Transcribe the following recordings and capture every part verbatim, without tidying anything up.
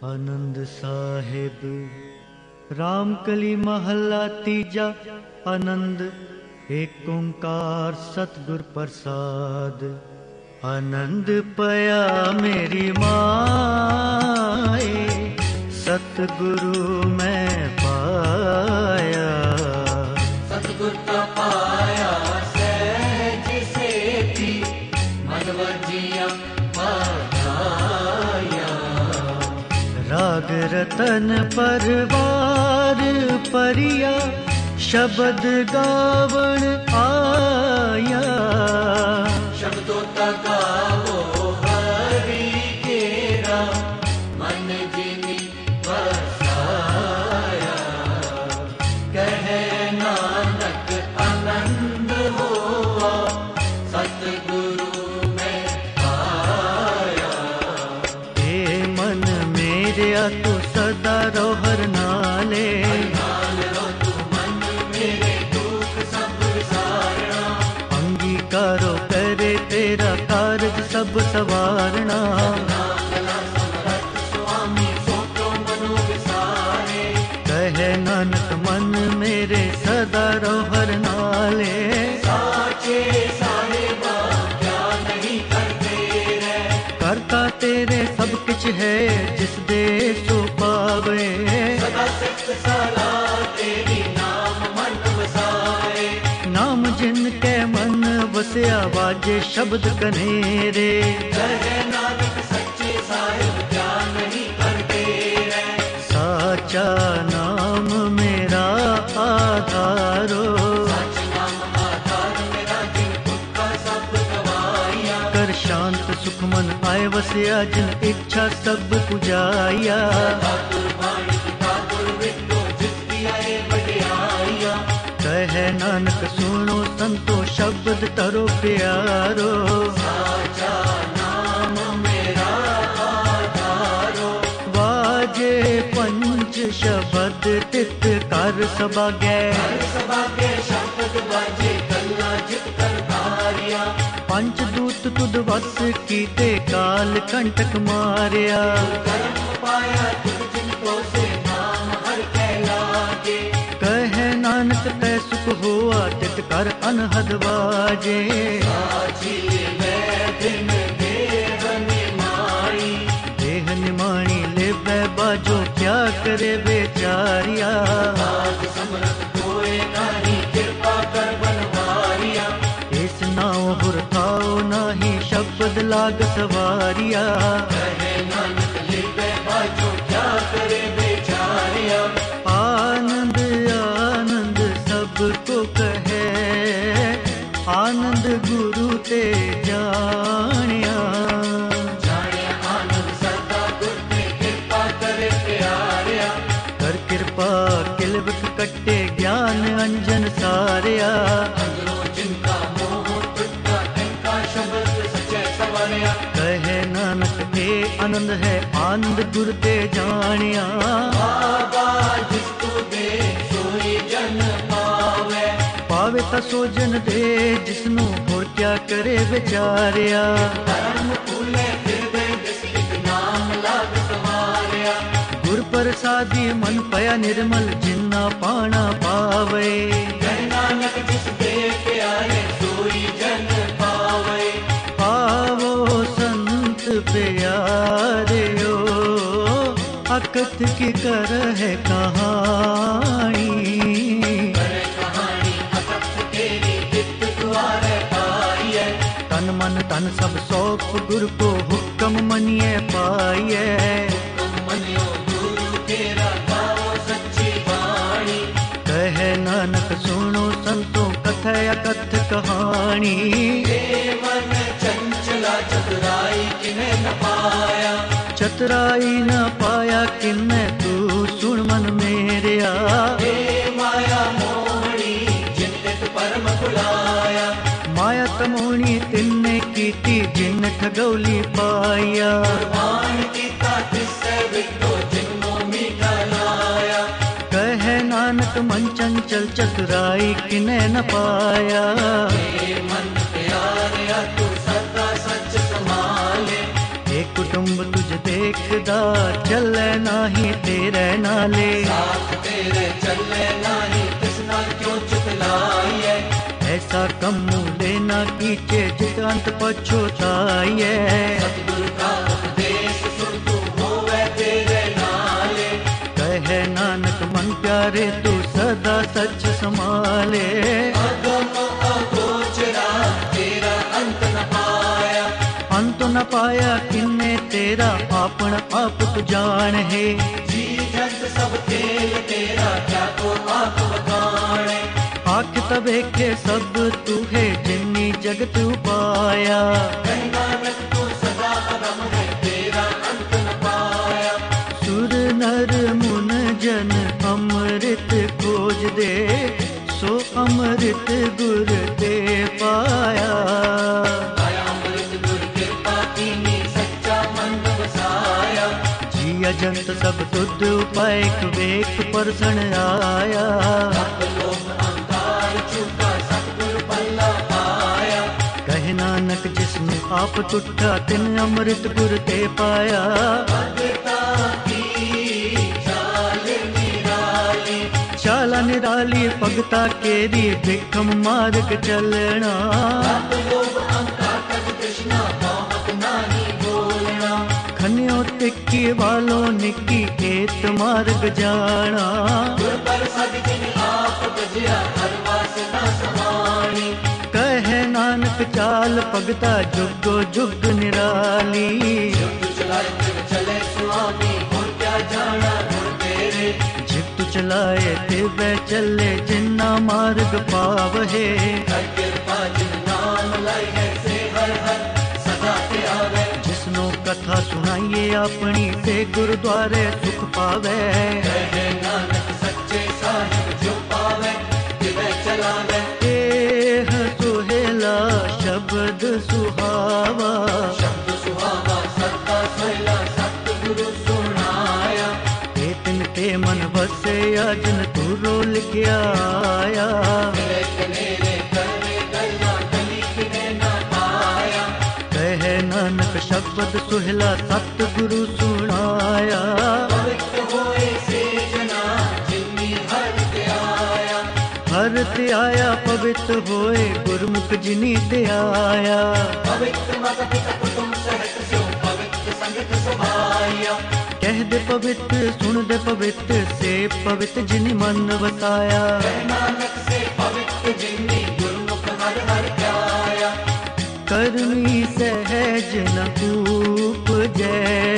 आनंद साहिब रामकली महला तीजा। आनंद एक ओंकार सतगुर प्रसाद। आनंद पया मेरी माए, सतगुरु मैं पाया। सतगुर का पाया सहज से थी, मन वजिया पाया। राग रतन परवार परिया, शब्द गावण आया। शब्दों तक गावो हरि केरा, मन जिनी बसाया। कहे नानक आनंद हुआ, सतगुरु में पाया। हे मन मेरे तू सदा रोहर नाले, अंगीकारो करे तेरा कारज सब सवारना। कहे नानक मन मेरे सदा रोहर नाले। साचे साहिबा क्या नहीं करते रे, करता तेरे सब कुछ है जिस दे सो पावे। सदा सिफ्त सलाह तेरी नाम मन वसाए। नाम जिनके मन वसया वाजे शब्द कनेरे। कहे नानक सच्चे साहिब क्या नहीं करते रे, साचा नाम मेरा आधारो। सच नाम आधार मेरा जिन का सब गवाया। कर शांत सुख मन आए वसया जिन इच्छा सब पुजाया। ठाकुर वाणी ठाकुर विदो जिसकी आए बढ़ियाया। कहे नानक सुनो संतो शब्द तरो प्यारो। साचा नाम मेरा आधारो। वाजे पंच शब्द तित कर सबागै। सभा के शब्द बाजे कल्ला जित कर भारिया। पंच दूत तुद वस कीते काल कंटक मारिया। कर्म पाया तुझ जिनको से नाम हर कहलागे। कहे नानक तै सुख हुआ तित कर अनहद बाजे। साची वैदिन देह निमाई। देह निमाणी ले बाजो क्या करे बेचारिया। आज समरथ कोई नहीं कृपा कर बनवारिया। इस नाव हुरताओ नाही शब्द लाग सवारिया। कहे नानक लिपे बाजो क्या करे बेचारिया। आनंद आनंद सबको कहे, आनंद गुरु ते जानिया। जाने आनंद सदा गुर ने कृपा करे प्यारिया। कर कृपा किलवक कट्टे ज्ञान अंजन सारिया। अंदरों जिनका मोह टूटा इनका शब्द सच्चे सवरिया। कहे नानक हे आनंद है आनंद गुरु ते जानिया। बाबा जिसको दे सोई जन पावे। पावे ता सो जन दे जिसनु होर क्या करे बेचारिया। धर्म फूले फिर दे जिस एक नाम लाग समारिया। गुर प्रसादी मन पया निर्मल जिन्ना पाना पावे। कहे नानक जिस दे प्यारे सोई जन पावे। पावो संत प्यारे ओ, अकथ की कर है कहानी। करे कहानी अकथ तेरी चित्त द्वारे पाइए। तन मन तन सब सौंप गुरु को हुक्म मनिए पाइए। तुम मनियो गुरु तेरा गाओ सच्ची वाणी। कहे नानक सुनो संतो कथा अकथ कहानी। हे मन चंचला चतुराई किन्हें न पाया। चतुराई न पाया किन्ने तू सुन मन मेरिया। हे माया मोहनी जिन्नत परम बुलाया। माया तमोनी तिन्ने कीती जिन ठगौली पाया। कुर्बान कीता तिससे विदो जिन्नो मीठा लाया। कहे नानक मन चंचल चतुराई किने न पाया। हे मन प्यारे तू सदा सच संभाले। एक कुटुंब तुझ देखदा चले नाही तेरे नाले। साथ तेरे चले नाही कृष्णा क्यों चुकलाइए। ऐसा कम लेना कीचे जित अंत पछोताइए। सतगुरु का उपदेश सुन तू होवे तेरे नाले। कहे नानक मन प्यारे तू सदा सच संभाले। अगम अगोचरा तेरा अंत न पाया। अंत न पाया किन्ने तेरा आपन आप तू जान है। जी जंत सब खेल तेरा क्या को आप बखाने। आख तबेखे सब तू है जिन्नी जगत उपाया। कहे नानक तू सदा अगम है तेरा अंत न पाया। सुर नर मुन जन अमृत खोज दे सो अमृत गुर ते पाया। आया अमृत गुर कृपा कीनी सच्चा मन बसाया। जिया जंत सब तुद उपाय वेख परसण आया। सब लोग अहंकार चुका सतगुरु पल्ला पाया। कहे नानक जिसने आप तुठा तिन अमृत गुर ते पाया। भगता की चाल निराली। चाला निराली भगता केरी बिखम मार्ग चलना। सब लोग अहंकार तज कृष्णा बहुत नाही बोलना। खन्यो टिक्की वालों निकी एत मार्ग जाना। गुर पर सद जिन आप गजिया हर वासना समानी। कहे नानक चाल भगता जुगो जुग निराली। युग चलाए फिर चले स्वामी और क्या जाना गुर तेरे। जित चलाए तिवे चले जिन्ना मार्ग पावहे। हर कृपा जिन नाम लाई है से हर हर सदा ते आवे। जिसनो कथा सुनाइए अपनी ते गुरुद्वारे सुख पावे। कहे नानक सच्चे साहिब जो पावे तिवे चलावे। एह सुहेला शब्द सुहावा। शब्द सुहावा सदा सोहला सतगुरु सुनाया। ए तिन ते मन बसे अजन तू रोल के आया। मिले कनेरे करे गल्ला गली किने ना पाया। कहे नानक शब्द सुहला सतगुरु सुनाया। पवित्र होए से जना जिन्नी हर ते आया। हर ते आया पवित्र होए गुरमुख जिनी ते आया। पवित्र माता पिता कुटुंब सहित सो पवित्र संगत सभाया। कह दे पवित्र सुन दे पवित्र से पवित्र जिनी मन बसाया। कहे नानक से पवित्र जिन्नी गुरमुख हर हर प्याया। करनी सहज न उपजै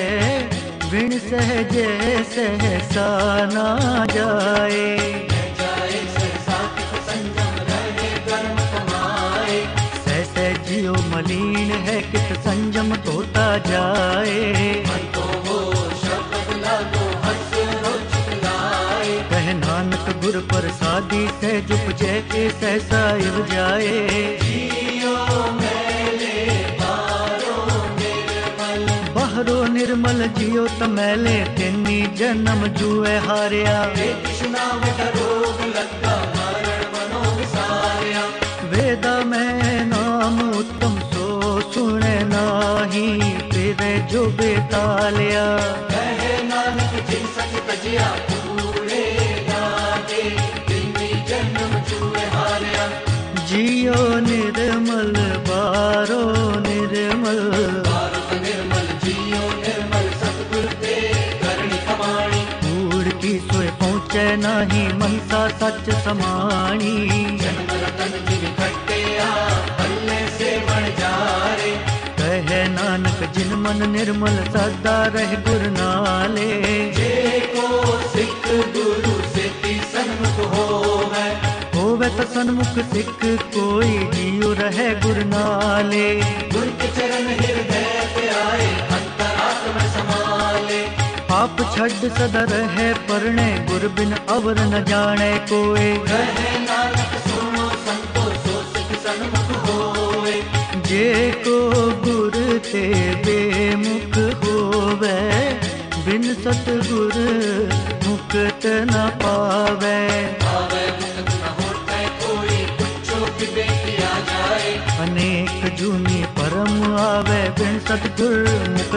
बिन सहज सहसा ना जाए। जाए सहसा कित संयम रहे कर्म कमाए। सहसे जियो मलिन है कित संयम धोता जाए। मन तो हो शब्द लागो हर्ष रोचित लाए। कह नानक गुर प्रसादी सहज उपजै सहसा इव जाए। जियो मेले बारो निर्मल। बाहरो निर्मल जियो तमैले तेनी जन्म जुए हारिया। कृष्णा में रोग लगा मरण मनो विसारिया। वेदा में नाम उत्तम सो सुने नाही तेरे जो बेतालिया। कहे नानक जिन सच तजिया पूरे गागे जिन्नी जन्म चूए हारिया। जियो निर्मल बारो निर्मल। भारत निर्मल जियो निर्मल सतगुर ते करणी कमाणी। कूड़ की सोए पहुँचे नाही मनसा सच समाणी। जन्म रतन जिन खट्टे आ पल्ले से बण जारे। कहे नानक जिन मन निर्मल सदा रह गुर नाले। जे को सिख गुरु से ती सन्मुख होवे। होवे तो सन्मुख सिख कोई जियो रहे गुर नाले। गुर के चरण हृदय पे आए अंतरात्म समाले। आप छड़ सदा रहे परणे गुर बिन अवर न जाने कोई। कहे नानक सुनो संतो सो सिख सन्मुख होवे। जे को गुर ते बेमुख होवे बिन सतगुर मुक्त न पावे। आवे मुक्त न होते कोई कुछो भी किया जाए। अनेक जूनी परम आवे बिन सतगुर मुक्त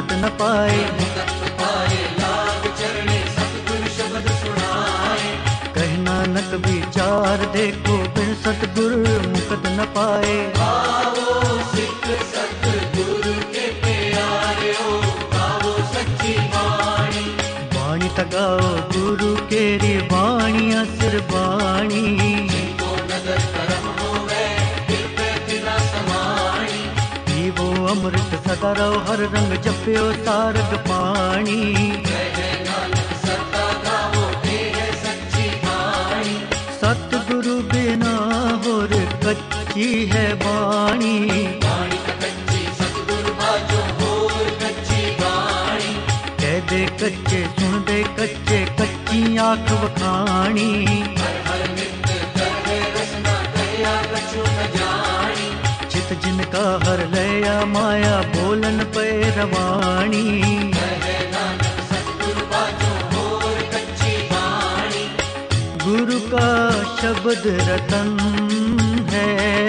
मुकत न पाए। मुकत पाए लाभ चरणे सतगुर शब्द सुनाए। कह नानक विचार देखो बिन सतगुर मुकत न पाए। आओ सिख सतगुरु के प्यारियो गाओ सच्ची वाणी। वाणी तगाओ गुरु केरी वाणिया सिर वाणी। जिनको नदर करम होवे किरपे तिना समाणी। पीवो अमृत सदा रहो हर रंग जप्यो सारग पाणी। जय जय नानक सदा गाओ ये है सच्ची वाणी। सतगुरु बिना होर कच्ची है वाणी। वाणी का कच्ची सतगुरु बाजो होर कच्ची वाणी। कह दे कच्चे सुन दे कच्चे कच्ची आंख वखाणी। हर हर नित करे रसना दया कछु न जानी। चित जिनका हर लया माया बोलन पे रवाणी। जय जय नानक सतगुरु बाजो होर कच्ची वाणी। गुरु का शब्द रतन है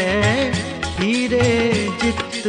हीरे जित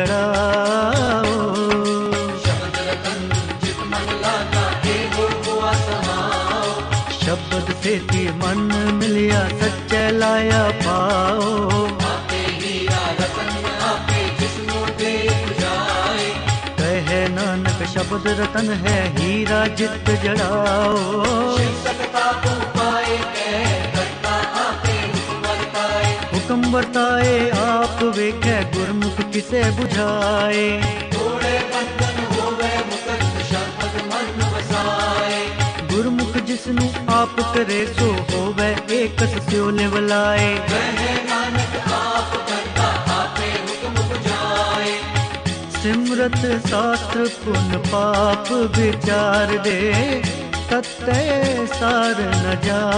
जड़ाओ। शब्द रतन चित मन लागा एगो हुआ समाओ। शब्द से थी मन मिलिया सच्चे लाया पाओ। आपे हीरा रतन आपे जिस्मों पे बुझाए। कहे नानक शब्द रतन है हीरा जित जड़ाओ। शिव सकता को पाए कह करता आपे हुक्म वर्ताए। हुक्म वर्ताए आप वेखे गुरमुख किसे बुझाए। थोड़े बंधन होवे मुकत शब्द मन वसाए। गुरमुख जिसनु आप करे सो होवे एकस स्यो लेवलाए। वह नानक आप करता आपे हुक्म बुझाए। सिमरत शास्त्र पुन पाप विचार दे तत्ते सार न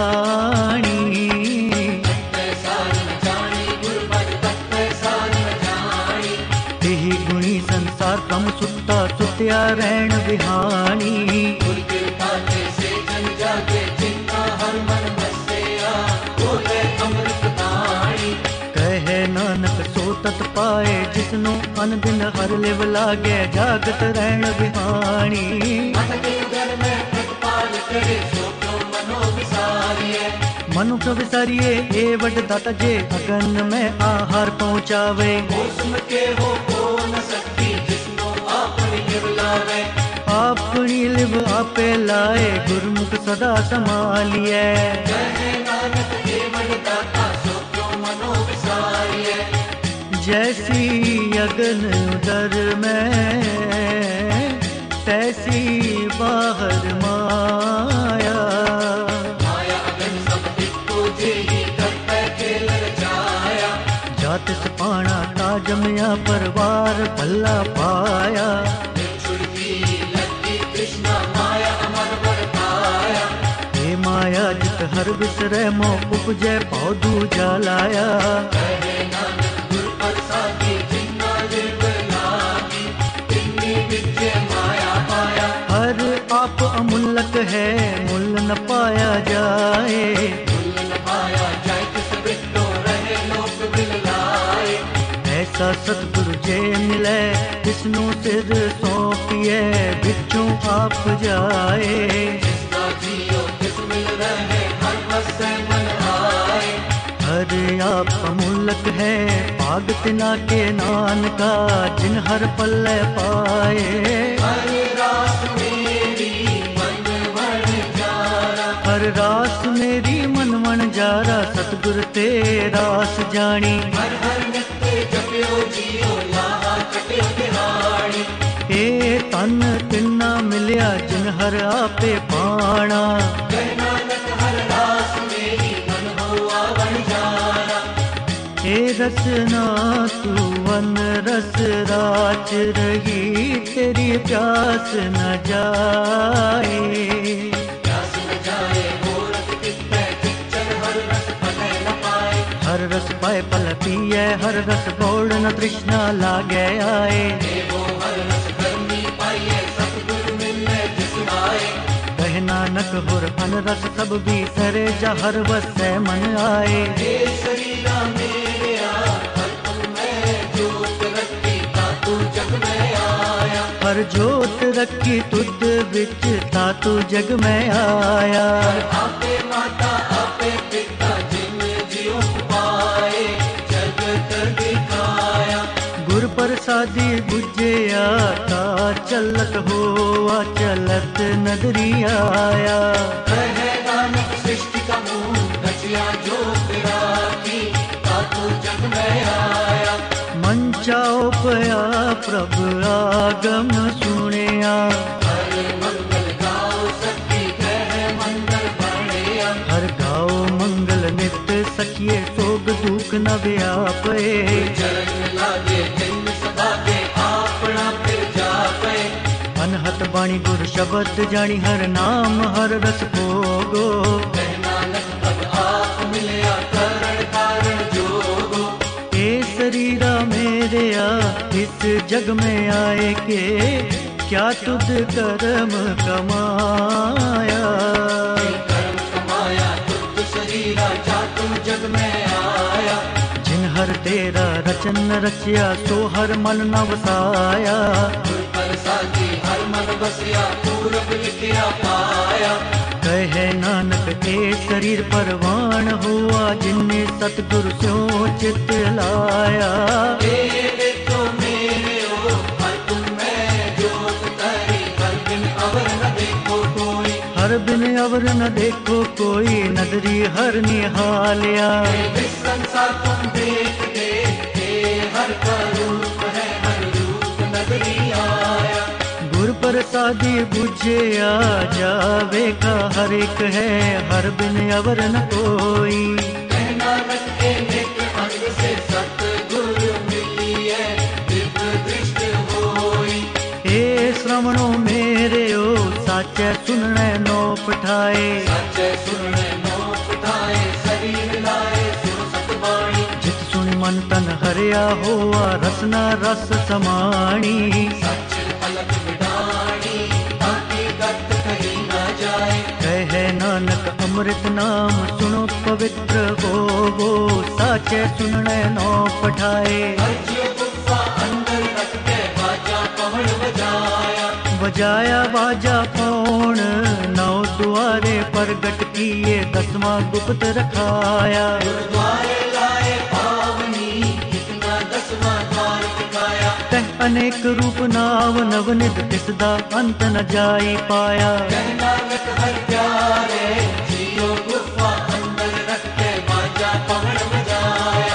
जानी। तत्ते सार न जानी गुरपद तत्ते सार न जानी। तेहि गुणी संसार कम सुता सुत्या रैण विहानी। गुर कृपा ते से जन जागे जिनका हर मन बसेया। बोले अमृत बाणी। कहे नानक सो तत पाए जिसनु अन दिन हर लिव लागे जागत रैण विहानी। मन के घर में प्रतिपाल करे सो क्यों मनो विसारिए। मनुख विसारिए ए वड दाता जे अगन में आहार पहुँचावे। मौसम के हो को न सकती जिसनो आपनी निवलावे। अपनी लिव आपे लाए गुरमुख सदा संभालिए। जय नानक केवल दाता सो क्यों मनो विसारिए। जैसी अगन उदर में तैसी बाहर माया। माया अगन सब टिको जे ही करते खेल रचाया। जात सपाणा ताजमया परवार भला पाया। छुड़की लगी कृष्णा माया अमर बरताया। हे माया जित हर विसरे मो उपजय पौधू जलाया। जय नानक गुर प्रसादी जिन्ना लिव लागी। तिन्नी विद्य माया पाया। हर आप अमूलक है मुल न पाया जाए। मुल न पाया जाय किस बिट्टो रहे लोक बिललाए। ऐसा सतगुरु जे मिले विष्णु सिर सौंपिए बिच्छू आप जाए। जिसका जियो किस मिल रहे हर बसे मन आए। हर आप अमूलक है पाग तिना के नान का जिन हर पल्ले पाए। हर रास मेरी मन बन जारा। हर रास मेरी मन मन जारा सतगुर ते रास जानी। हर हर नित्य जपियो जियो लाहा कटियो तिहाड़ी। ए तन तिन्ना मिलिया जिन हर आपे पाणा। जय नानक हर रास मेरी मन हुआ बन जारा। हे रसना तू वन रस राच रही तेरी प्यास न जाए। प्यास न जाए गोरख कितने किच्चर हर रस पले न पाए। हर रस पाए पल पिए हर रस बोल न तृष्णा लागे आए। देवो हर रस गर्मी पाइए सतगुरु मिलने जिस आए। कह नानक हुर अन रस सब भी सरे जा हर वसै मन आए। हे शरीरा मेरे आ हर तुम में जोत रखी ता तू जग में आया। हर जोत रखी तुद विच ता तू जग में आया। आपे माता आपे पिता जिन जियो पाए जगत दिखाया। गुर प्रसादी बुझिया ता चलत होआ चलत नदरी आया। कहे नानक सृष्टि का मूल रचिया जो विरागी ता तू जग में आया। मंचाओ पया प्रभु आगम सुनिया। हर मंगल गाओ सखी कह मंगल बढ़िया। हर गाओ मंगल नित सखिए सोग दुख न व्यापे। चरण लागे दिन सभागे आपना फिर जापे। अनहत बाणी गुर शब्द जानी हर नाम हर रस भोगो। कह नानक अब आप मिलया करण कारण जोगो। ए शरीरा मेरे आ इस जग में आए के क्या तुद कर्म कमाया। कर्म कमाया तुझ शरीरा जा तू जग में आया। जिन हर तेरा रचन रचिया सो हर मन न वसाया। गुर प्रसादी हर मन बसिया पूरब लिखिया पाया। कहे नानक ए शरीर परवान हुआ जिनने सतगुरु स्यों चित लाया। ए देखो मेरे ओ हर तुम में जोत तरी हर दिन अवर न देखो कोई। हर बिन अवर न देखो कोई नदरी हर निहालिया। इस संसार तुम देख दे हे हर का रूप है हर रूप नगरी आया। गुर प्रसादी बुझिया जावे का हर एक है हर बिन अवर न कोई। कह नानक के निक अंग से सतगुरु मिली है दिव्य दृष्टि होई। ए श्रवणों मेरे ओ साचे सुनने नो पठाए। सच्चे सुनने नो पठाए शरीर लाए सुन सतवाणी। जित सुन मन तन हरिया होआ रसना रस समाणी। सच पलक विडाणी ताकि गत कहीं न जाए। कहे नानक अमृत नाम सुनो पवित्र होवो साचे सुनने नो पठाए। हर जीव गुफा अंदर रख के बाजा पहड़ बजाया। बजाया बाजा पौण नौ द्वारे प्रगट किए दसवां गुप्त रखाया। गुरुद्वारे लाए पावनी कितना दसवां द्वार दिखाया। तह अनेक रूप नाव नवनिध तिसदा अंत न जाई पाया। कह नानक हर प्यारे जियो गुफा अंदर रख के बाजा पहड़ बजाया।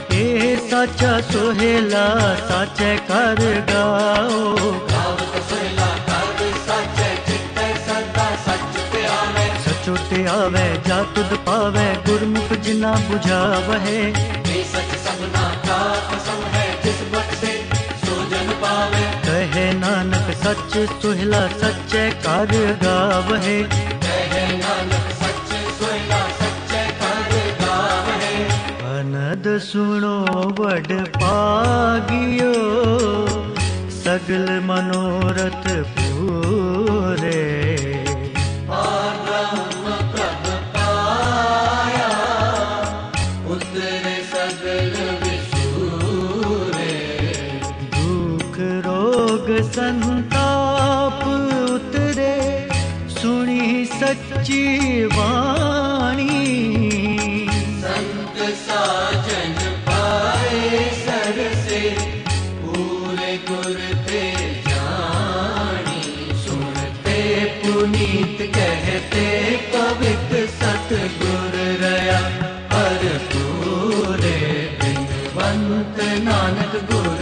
ए साचा सोहेला साचे कर गाओ। गावत सोहला कर सच्चे चित्ते सदा सच पे आवे। सचो ते आवे जा तुद पावे गुरमुख जिना बुझावहे। ये सच सबना का कसम है जिस बट से सो जन पावे। कहे नानक सच सुहला सच्चे कर गावहे। कहे नानक सच सोहला सच्चे कर गावहे। अनद सुनो वड पागियो सगल मनोरथ पूरे। ब्रह्म प्रभ पाया उतरे सगल विशूरे। दुख रोग संताप उतरे सुनी सच्ची वाणी। संत साजन पाए सर से पूरे गुर ते जानी। सुनते पुनीत कहते पवित्र सतगुर रया। हर पूरे बिनवंत नानक गुर